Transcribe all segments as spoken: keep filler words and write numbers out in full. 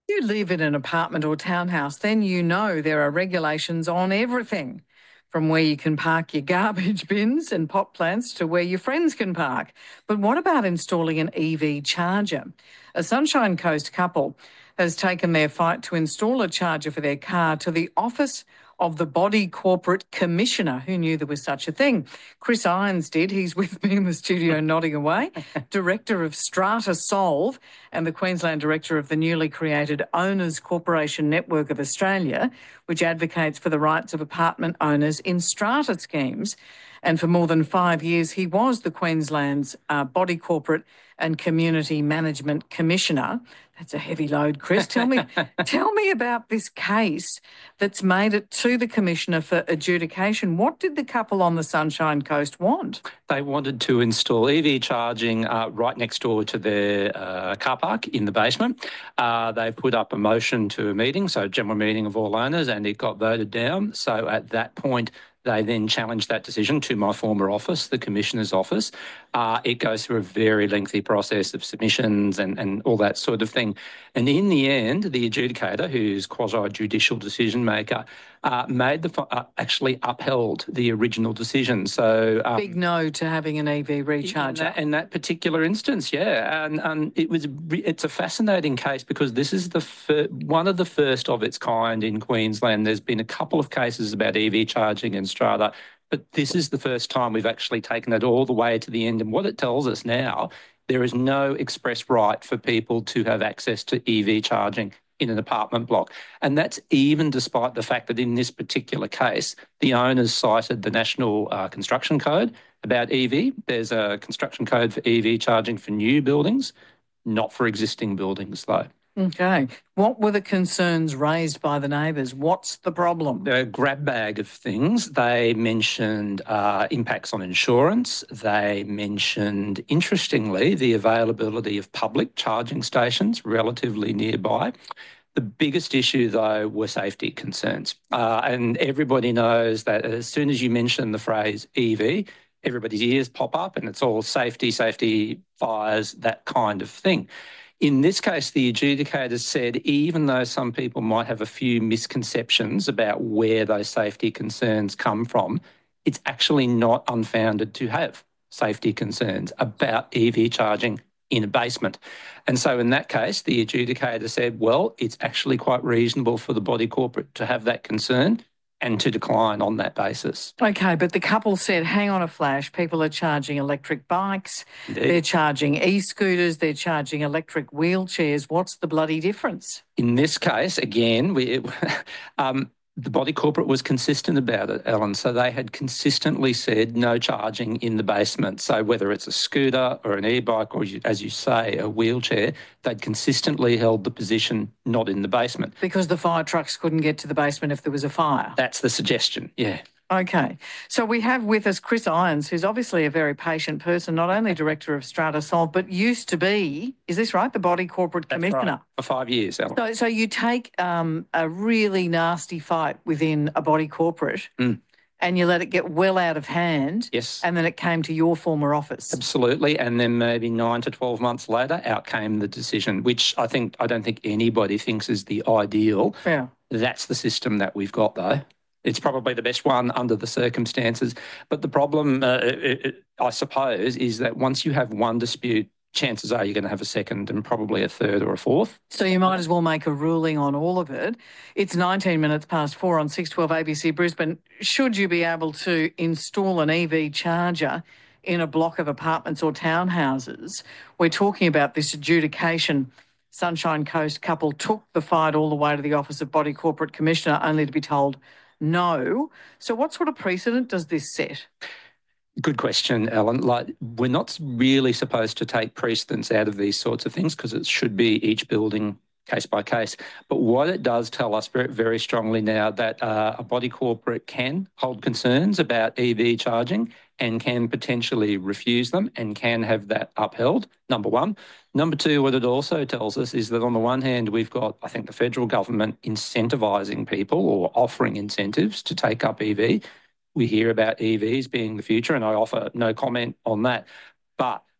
You live in an apartment or townhouse, then you know there are regulations on everything, from where you can park your garbage bins and pot plants to where your friends can park. But what about installing an E V charger? A Sunshine Coast couple has taken their fight to install a charger for their car to the office of the Body Corporate Commissioner. Who knew there was such a thing? Chris Irons did. He's with me in the studio nodding away. Director of Strata Solve and the Queensland Director of the newly created Owners Corporation Network of Australia, which advocates for the rights of apartment owners in strata schemes. And for more than five years, he was the Queensland's uh, Body Corporate and Community Management Commissioner. That's a heavy load, Chris. Tell me, tell me about this case that's made it to the Commissioner for adjudication. What did the couple on the Sunshine Coast want? They wanted to install E V charging uh, right next door to their uh, car park in the basement. Uh, they put up a motion to a meeting, so a general meeting of all owners, and it got voted down. So at that point, they then challenged that decision to my former office, the Commissioner's office. Uh, it goes through a very lengthy process of submissions and, and all that sort of thing. And in the end, the adjudicator, who's quasi-judicial decision maker, uh, made the uh, actually upheld the original decision. So um, big no to having an E V recharger. In that, in that particular instance, yeah, and and it was it's a fascinating case because this is the fir- one of the first of its kind in Queensland. There's been a couple of cases about E V charging in strata, but this is the first time we've actually taken it all the way to the end. And what it tells us now, there is no express right for people to have access to E V charging in an apartment block. And that's even despite the fact that in this particular case, the owners cited the National uh, Construction Code about E V. There's a construction code for E V charging for new buildings, not for existing buildings though. Okay. What were the concerns raised by the neighbours? What's the problem? A grab bag of things. They mentioned uh, impacts on insurance. They mentioned, interestingly, the availability of public charging stations relatively nearby. The biggest issue, though, were safety concerns. Uh, and everybody knows that as soon as you mention the phrase E V, everybody's ears pop up and it's all safety, safety, fires, that kind of thing. In this case, the adjudicator said even though some people might have a few misconceptions about where those safety concerns come from, it's actually not unfounded to have safety concerns about E V charging in a basement. And so in that case, the adjudicator said, well, it's actually quite reasonable for the body corporate to have that concern and to decline on that basis. Okay, but the couple said, hang on a flash, people are charging electric bikes, Indeed. They're charging e-scooters, they're charging electric wheelchairs. What's the bloody difference? In this case, again, we, um, the body corporate was consistent about it, Ellen. So they had consistently said no charging in the basement. So whether it's a scooter or an e-bike or, as you say, a wheelchair, they'd consistently held the position not in the basement. Because the fire trucks couldn't get to the basement if there was a fire? That's the suggestion, yeah. Okay. So we have with us Chris Irons, who's obviously a very patient person, not only Director of Strata Solve, but used to be, is this right, the Body Corporate That's Commissioner? Right. For five years, Ellen. So, so you take um, a really nasty fight within a body corporate mm. and you let it get well out of hand. Yes. And then it came to your former office. Absolutely. And then maybe nine to twelve months later, out came the decision, which I think, I don't think anybody thinks is the ideal. Yeah. That's the system that we've got though. It's probably the best one under the circumstances. But the problem, uh, it, it, I suppose, is that once you have one dispute, chances are you're going to have a second and probably a third or a fourth. So you might as well make a ruling on all of it. It's nineteen minutes past four on six twelve A B C Brisbane. Should you be able to install an E V charger in a block of apartments or townhouses? We're talking about this adjudication. Sunshine Coast couple took the fight all the way to the Office of Body Corporate Commissioner, only to be told no. So what sort of precedent does this set? Good question, Ellen. Like, we're not really supposed to take precedents out of these sorts of things because it should be each building case by case. But what it does tell us very, very strongly now that uh, a body corporate can hold concerns about E V charging and can potentially refuse them and can have that upheld, number one. Number two, what it also tells us is that on the one hand, we've got, I think, the federal government incentivising people or offering incentives to take up E V. We hear about E Vs being the future, and I offer no comment on that. But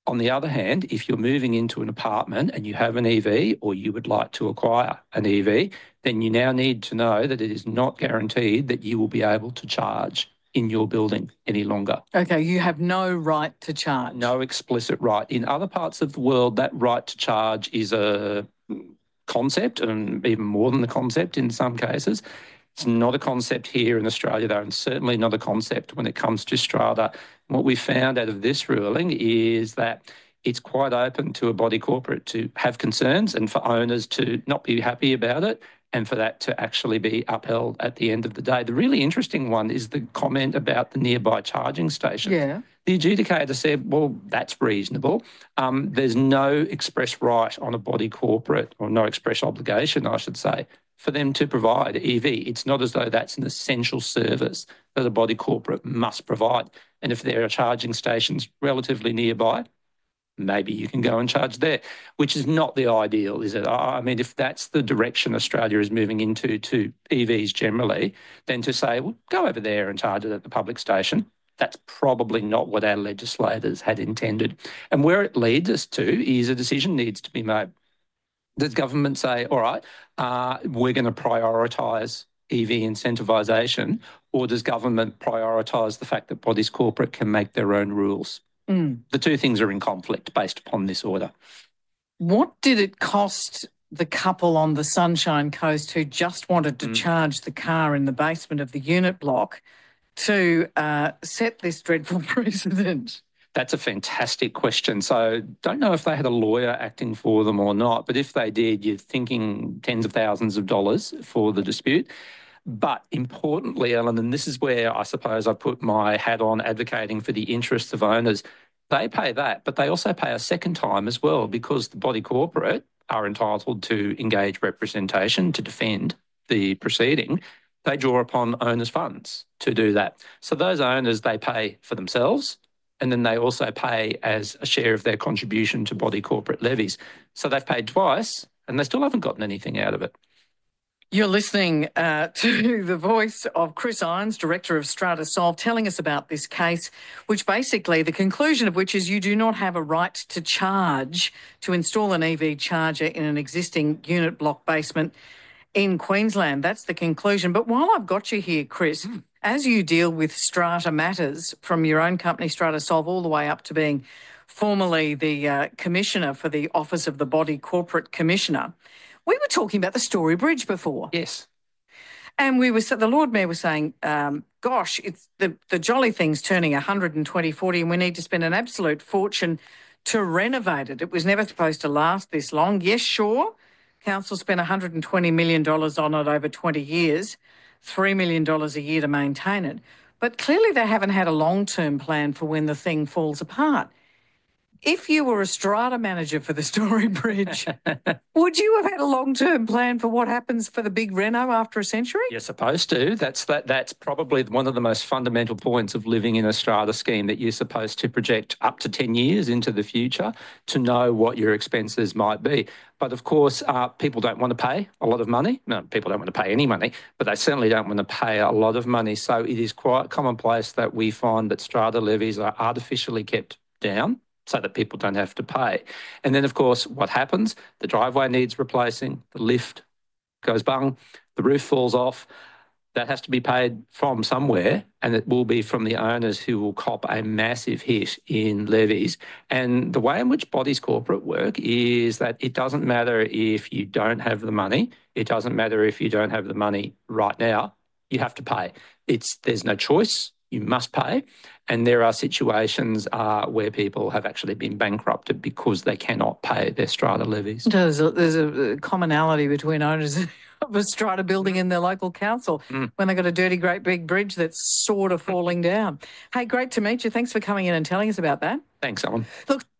On the other hand, if you're moving into an apartment and you have an E V or you would like to acquire an E V, then you now need to know that it is not guaranteed that you will be able to charge in your building any longer. Okay, you have no right to charge. No explicit right. In other parts of the world, that right to charge is a concept, and even more than the concept in some cases. It's not a concept here in Australia, though, and certainly not a concept when it comes to strata. What we found out of this ruling is that it's quite open to a body corporate to have concerns and for owners to not be happy about it and for that to actually be upheld at the end of the day. The really interesting one is the comment about the nearby charging station. Yeah. The adjudicator said, well, that's reasonable. Um, there's no express right on a body corporate, or no express obligation, I should say, for them to provide E V. It's not as though that's an essential service that a body corporate must provide. And if there are charging stations relatively nearby, maybe you can go and charge there, which is not the ideal, is it? I mean, if that's the direction Australia is moving into to E Vs generally, then to say, well, go over there and charge it at the public station, that's probably not what our legislators had intended. And where it leads us to is a decision needs to be made. Does government say, all right, uh, we're going to prioritise E V incentivisation, or does government prioritise the fact that bodies corporate can make their own rules? Mm. The two things are in conflict based upon this order. What did it cost the couple on the Sunshine Coast who just wanted to mm. charge the car in the basement of the unit block to uh, set this dreadful precedent? That's a fantastic question. So don't know if they had a lawyer acting for them or not, but if they did, you're thinking tens of thousands of dollars for the dispute. But importantly, Ellen, and this is where I suppose I put my hat on advocating for the interests of owners, they pay that, but they also pay a second time as well, because the body corporate are entitled to engage representation to defend the proceeding. They draw upon owners' funds to do that. So those owners, they pay for themselves, and then they also pay as a share of their contribution to body corporate levies. So they've paid twice, and they still haven't gotten anything out of it. You're listening uh, to the voice of Chris Irons, Director of Strata Solve, telling us about this case, which basically the conclusion of which is you do not have a right to charge to install an E V charger in an existing unit block basement in Queensland. That's the conclusion. But while I've got you here, Chris, mm. as you deal with strata matters from your own company, Strata Solve, all the way up to being formerly the uh, Commissioner for the Office of the Body Corporate Commissioner, we were talking about the Story Bridge before. Yes. And we were, the Lord Mayor was saying, um, gosh, it's the, the jolly thing's turning one hundred twenty, forty, and we need to spend an absolute fortune to renovate it. It was never supposed to last this long. Yes, sure, council spent one hundred twenty million dollars on it over twenty years, three million dollars a year to maintain it. But clearly they haven't had a long-term plan for when the thing falls apart. If you were a strata manager for the Story Bridge, would you have had a long-term plan for what happens for the big reno after a century? You're supposed to. That's that. That's probably one of the most fundamental points of living in a strata scheme, that you're supposed to project up to ten years into the future to know what your expenses might be. But of course, uh, people don't want to pay a lot of money. No, people don't want to pay any money, but they certainly don't want to pay a lot of money. So it is quite commonplace that we find that strata levies are artificially kept down so that people don't have to pay. And then, of course, what happens? The driveway needs replacing, the lift goes bung, the roof falls off. That has to be paid from somewhere, and it will be from the owners, who will cop a massive hit in levies. And the way in which bodies corporate work is that it doesn't matter if you don't have the money. It doesn't matter if you don't have the money right now. You have to pay. It's there's no choice. You must pay. And there are situations uh, where people have actually been bankrupted because they cannot pay their strata levies. There's a, there's a commonality between owners of a strata building in their local council mm. when they've got a dirty, great big bridge that's sort of falling down. Hey, great to meet you. Thanks for coming in and telling us about that. Thanks, Ellen. Look,